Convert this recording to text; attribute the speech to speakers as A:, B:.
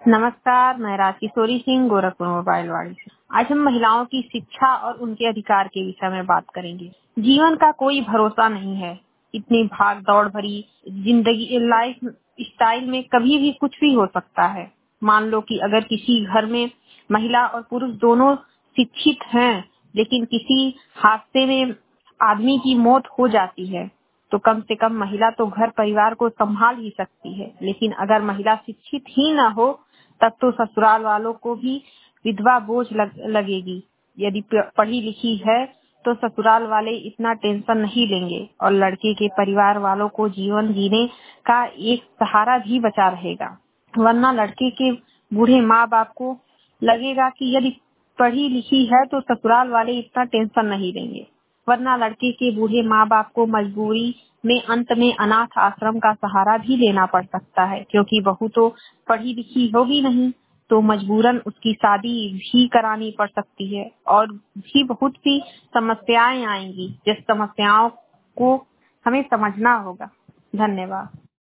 A: नमस्कार, मैं राजकिशोरी सिंह गोरखपुर मोबाइल वाड़ी से। आज हम महिलाओं की शिक्षा और उनके अधिकार के विषय में बात करेंगे। जीवन का कोई भरोसा नहीं है। इतनी भाग दौड़ भरी जिंदगी लाइफ स्टाइल में कभी भी कुछ भी हो सकता है। मान लो कि अगर किसी घर में महिला और पुरुष दोनों शिक्षित हैं, लेकिन किसी हादसे में आदमी की मौत हो जाती है, तो कम से कम महिला तो घर परिवार को संभाल ही सकती है। लेकिन अगर महिला शिक्षित ही न हो, तब तो ससुराल वालों को भी विधवा बोझ लगेगी। यदि पढ़ी लिखी है तो ससुराल वाले इतना टेंशन नहीं लेंगे और लड़के के परिवार वालों को जीवन जीने का एक सहारा भी बचा रहेगा। वरना लड़के के बूढ़े माँ बाप को लगेगा कि यदि पढ़ी लिखी है तो ससुराल वाले इतना टेंशन नहीं लेंगे। वरना लड़के के बूढ़े माँ बाप को मजबूरी में अंत में अनाथ आश्रम का सहारा भी लेना पड़ सकता है, क्योंकि बहू तो पढ़ी लिखी होगी नहीं, तो मजबूरन उसकी शादी भी करानी पड़ सकती है और भी बहुत सी समस्याएं आएंगी, जिस समस्याओं को हमें समझना होगा। धन्यवाद।